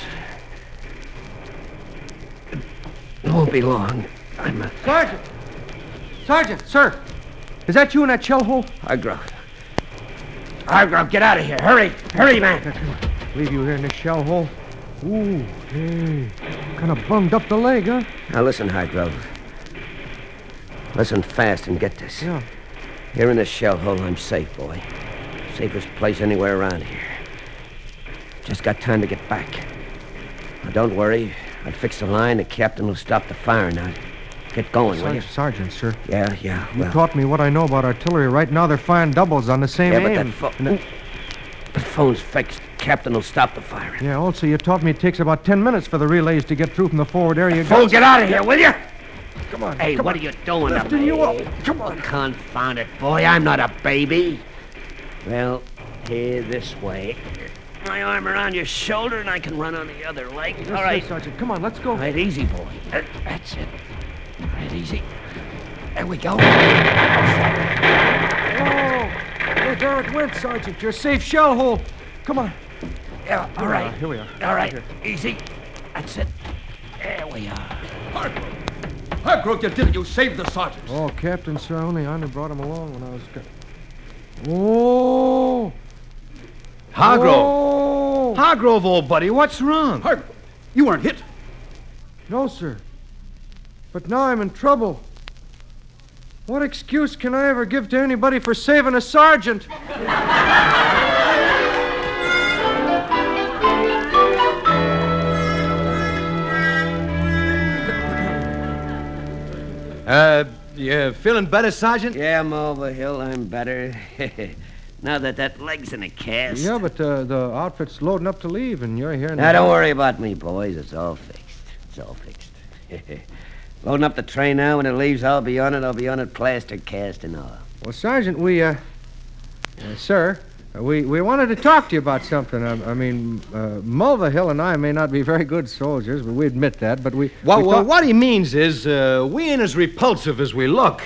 It won't be long. I'm a... Sergeant! Sergeant, sir! Is that you in that shell hole? Hargrove. Hargrove, get out of here. Hurry. Hurry, man. Leave you here in this shell hole. Ooh, hey. Kind of bunged up the leg, huh? Now listen, Hargrove. Listen fast and get this. Yeah. Here in this shell hole, I'm safe, boy. Safest place anywhere around here. Just got time to get back. Now, don't worry. I'll fix the line. The captain will stop the firing. Now, get going, will you? Sergeant, sir. Yeah, yeah. You Well, taught me what I know about artillery. Right now, they're firing doubles on the same yeah, but aim. that, pho- And that- the phone's fixed. The captain will stop the firing. Yeah, also, you taught me it takes about ten minutes for the relays to get through from the forward area. Fool, get out of here, will you? Come on. Hey, come what on. are you doing to Lifting me? you up. Come on. Confound it, boy. I'm not a baby. Well, here, this way. My arm around your shoulder, and I can run on the other leg. Yes, All right. yes, Sergeant. Come on, let's go. All right, easy, boy. Uh, That's it. All right, easy. There we go. Oh, hey, there it went, Sergeant. Your safe shell hole. Come on. Yeah, all Here we right. are, here we are. All right, Here. easy. That's it. There we are. Hargrove! Hargrove, you did it. You saved the sergeant. Oh, Captain, sir, only I only brought him along when I was... Go- oh! Hargrove. Oh! Hargrove, old buddy, what's wrong? Hargrove, you weren't hit. No, sir. But now I'm in trouble. What excuse can I ever give to anybody for saving a sergeant? Uh, you feeling better, Sergeant? Yeah, Mulvihill, I'm better. Now that that leg's in a cast. Yeah, but uh, the outfit's loading up to leave, and you're here. in Now, the- don't worry about me, boys. It's all fixed. It's all fixed. Loading up the train now. When it leaves, I'll be on it. I'll be on it plaster cast and all. Well, Sergeant, we, uh, uh sir, uh, we, we wanted to talk to you about something. I, I mean, uh, Mulvihill and I may not be very good soldiers, but we admit that. But we. Well, we well thought- what he means is uh, we ain't as repulsive as we look.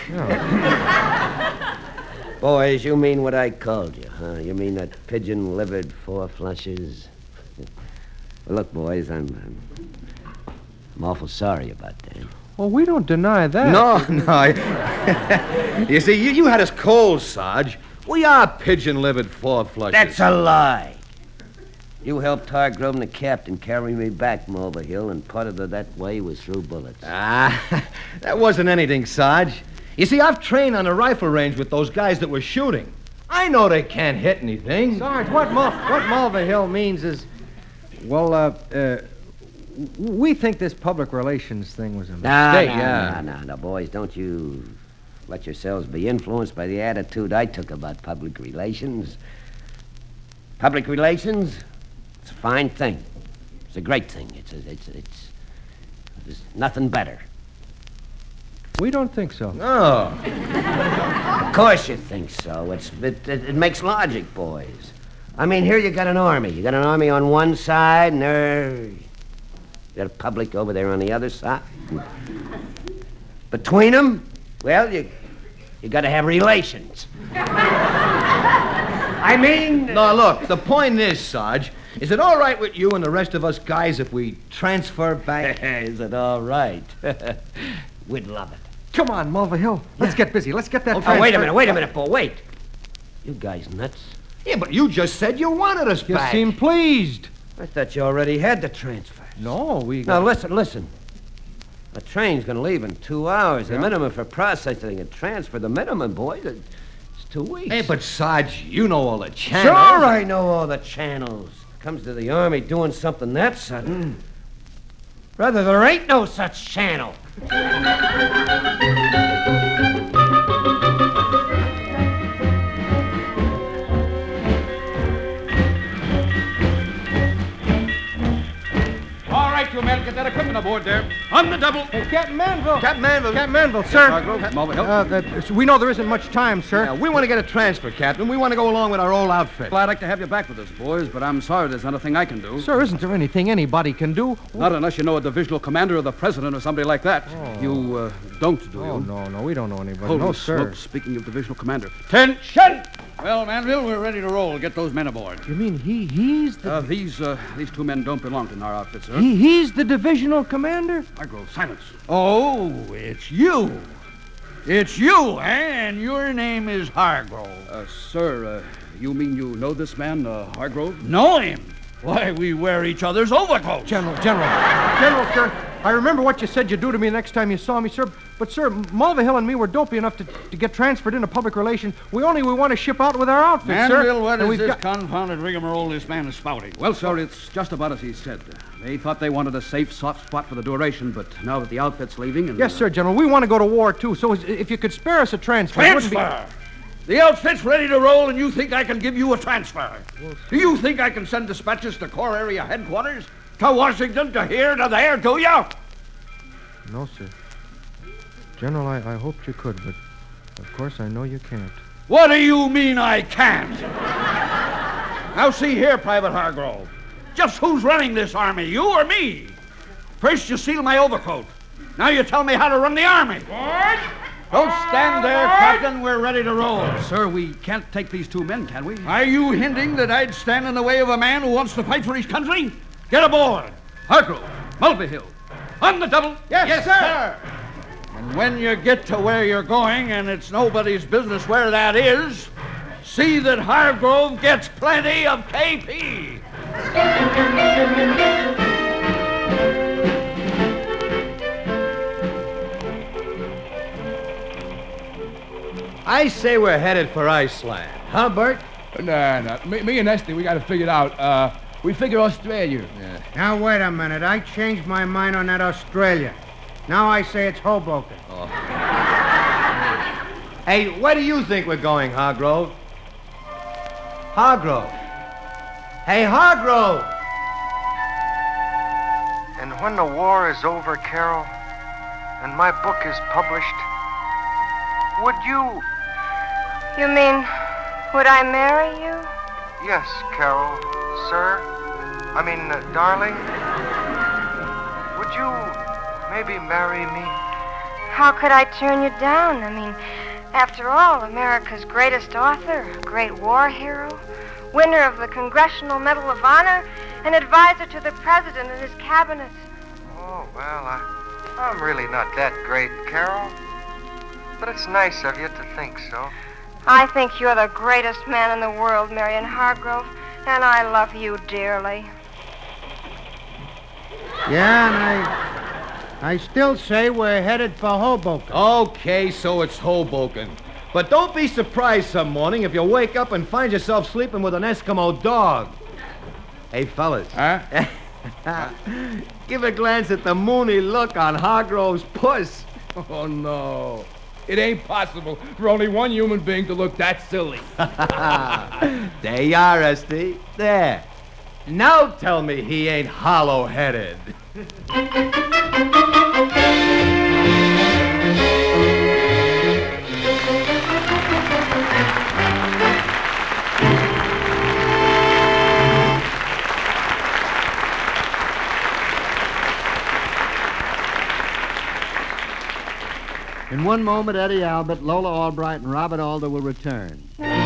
Boys, you mean what I called you, huh? You mean that pigeon-livered four flushes? Well, look, boys, I'm, I'm, I'm awful sorry about that. Well, we don't deny that. No, no. I- you see, you, you had us cold, Sarge. We are pigeon-livered four flushes. That's a lie. You helped Hargrove and the captain carry me back from Overhill, and part of the, that way was through bullets. Ah, that wasn't anything, Sarge. You see, I've trained on a rifle range with those guys that were shooting. I know they can't hit anything. Sarge, what Mul- what Mulvihill means is, well, uh, uh, we think this public relations thing was a mistake. No, no, yeah. no, no, no, boys, don't you let yourselves be influenced by the attitude I took about public relations. Public relations, it's a fine thing. It's a great thing. It's, a, it's, it's, there's nothing better. We don't think so. No. Of course you think so. It's, it, it, it makes logic, boys. I mean, here you got an army. You got an army on one side, and there you got a public over there on the other side. Between them, well, you you got to have relations. I mean... No, look, the point is, Sarge, is it all right with you and the rest of us guys if we transfer back? Is it all right? We'd love it. Come on, Mulvihill. Let's get busy. Let's get that. Oh, transfer- wait a minute, wait a minute, Paul, wait. You guys nuts? Yeah, but you just said you wanted us You back. seem pleased. I thought you already had the transfer. No, we. Now, listen, listen. The train's going to leave in two hours. The minimum for processing a transfer, the minimum, boys, it's two weeks. Hey, but Sarge, you know all the channels. Sure, I know all the channels. Comes to the Army doing something that sudden. Brother, there ain't no such channel. All right, you men, get that equipment aboard there. On the double Manville. Hey, Captain Manville. Captain Manville. Captain Manville, sir. Hargrove, Mulvihill. Uh, that, we know there isn't much time, sir. Yeah, we want to get a transfer, Captain. We want to go along with our old outfit. Well, I'd like to have you back with us, boys, but I'm sorry there's nothing I can do. Sir, isn't there anything anybody can do? Not unless you know a divisional commander or the president or somebody like that. Oh. You uh, don't, do you? Oh, no, no, we don't know anybody. Holy no, sir. smokes, speaking of divisional commander. Attention! Well, Manville, we're ready to roll. Get those men aboard. You mean he he's the... Uh, these, uh, these two men don't belong to our outfit, sir. He, he's the divisional commander? Hargrove, silence. Oh, it's you. It's you, eh? And your name is Hargrove. Uh, sir, uh, you mean you know this man, uh, Hargrove? Know him? Why, we wear each other's overcoats. General, General. General, sir, I remember what you said you'd do to me next time you saw me, sir. But, sir, Mulvihill and me were dopey enough to, to get transferred into public relations. We only we want to ship out with our outfit, sir. Manville, what And is we've this got- confounded rigmarole this man is spouting? Well, sir, it's just about as he said. They thought they wanted a safe, soft spot for the duration, but now that the outfit's leaving and... Yes, sir, General. We want to go to war, too. So is- if you could spare us a transfer... it wouldn't be- Transfer! The outfit's ready to roll, and you think I can give you a transfer? Do you think I can send dispatches to Corps Area Headquarters? To Washington, to here, to there, do you? No, sir. General, I, I hoped you could, but of course I know you can't. What do you mean I can't? Now see here, Private Hargrove. Just who's running this army, you or me? First you steal my overcoat. Now you tell me how to run the army. What? Don't stand there, Captain. We're ready to roll. Sir, we can't take these two men, can we? Are you hinting that I'd stand in the way of a man who wants to fight for his country? Get aboard. Hargrove, Mulvihill, on the double. Yes, yes sir. sir. And when you get to where you're going, and it's nobody's business where that is, see that Hargrove gets plenty of K P. I say we're headed for Iceland. Huh, Bert? Nah, nah. Me, me and Esty, we got to figure it out. Uh, we figure Australia. Yeah. Now, wait a minute. I changed my mind on that Australia. Now I say it's Hoboken. Oh. Hey, where do you think we're going, Hargrove? Hargrove. Hey, Hargrove! And when the war is over, Carol, and my book is published, would you... You mean, would I marry you? Yes, Carol, sir. I mean, uh, darling. Would you maybe marry me? How could I turn you down? I mean, after all, America's greatest author, a great war hero, winner of the Congressional Medal of Honor, an advisor to the president and his cabinet. Oh, well, I, I'm really not that great, Carol. But it's nice of you to think so. I think you're the greatest man in the world, Marion Hargrove, and I love you dearly. Yeah, and I... I still say we're headed for Hoboken. Okay, so it's Hoboken. But don't be surprised some morning if you wake up and find yourself sleeping with an Eskimo dog. Hey, fellas. Huh? Give a glance at the moony look on Hargrove's puss. Oh, no. It ain't possible for only one human being to look that silly. There you are, Esty. There. Now tell me he ain't hollow-headed. In one moment, Eddie Albert, Lola Albright, and Robert Alder will return.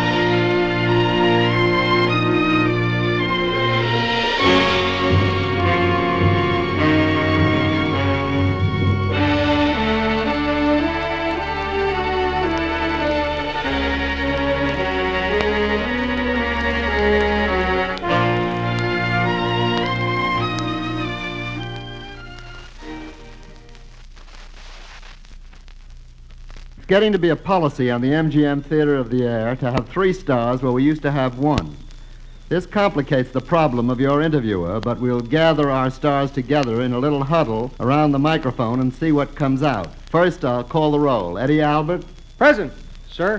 It's getting to be a policy on the M G M Theater of the Air to have three stars where we used to have one. This complicates the problem of your interviewer, but we'll gather our stars together in a little huddle around the microphone and see what comes out. First, I'll call the roll. Eddie Albert? Present, sir.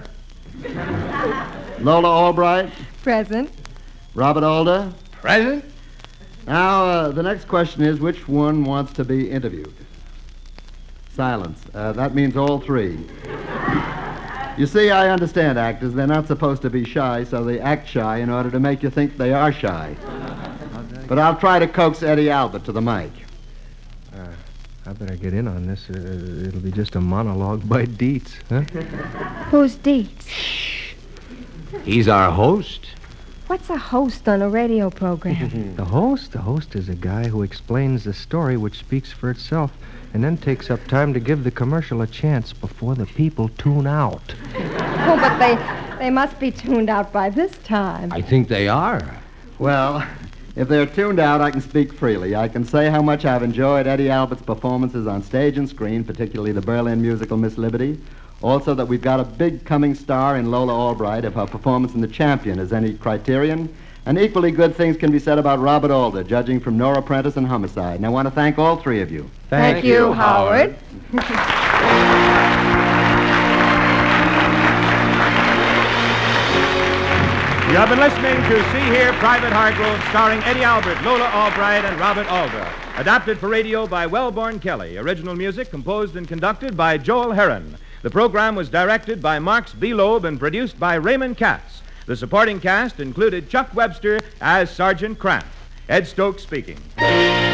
Lola Albright? Present. Robert Alder? Present. Now, uh, the next question is, which one wants to be interviewed? Silence. Uh, that means all three. You see, I understand actors. They're not supposed to be shy, so they act shy in order to make you think they are shy. But I'll try to coax Eddie Albert to the mic. Uh, I better get in on this. Uh, it'll be just a monologue by Dietz, huh? Who's Dietz? He's our host. What's a host on a radio program? The host? The host is a guy who explains the story which speaks for itself and then takes up time to give the commercial a chance before the people tune out. Oh, but they they must be tuned out by this time. I think they are. Well, if they're tuned out, I can speak freely. I can say how much I've enjoyed Eddie Albert's performances on stage and screen, particularly the Berlin musical Miss Liberty. Also that we've got a big coming star in Lola Albright. If her performance in The Champion is any criterion. And equally good things can be said about Robert Alder, judging from Nora Prentice and Homicide. And I want to thank all three of you. Thank, thank you, you, Howard. You have been listening to See Here, Private Hargrove, starring Eddie Albert, Lola Albright, and Robert Alder. Adapted for radio by Wellborn Kelly. Original music composed and conducted by Joel Herron. The program was directed by Marks B. Loeb and produced by Raymond Katz. The supporting cast included Chuck Webster as Sergeant Cramp. Ed Stokes speaking.